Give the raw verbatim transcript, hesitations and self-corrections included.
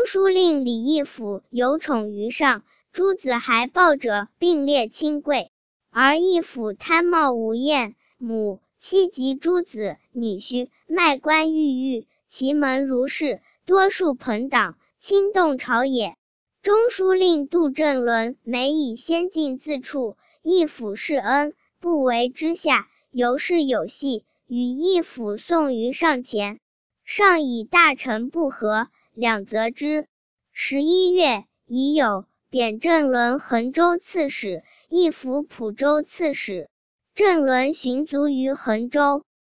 书令李义府有宠于上，诸子还抱着并列亲贵，而义府贪冒无厌，母妻及诸子女婿卖官鬻狱，其门如是，多数朋党，轻动朝野。中书令杜正伦每以先进自处，义府示恩，不为之下，由是有隙，与义府送于上前。上以大臣不和，两责之。十一月，乙酉，贬正伦衡州刺史，义府蒲州刺史。正伦寻卒于衡州。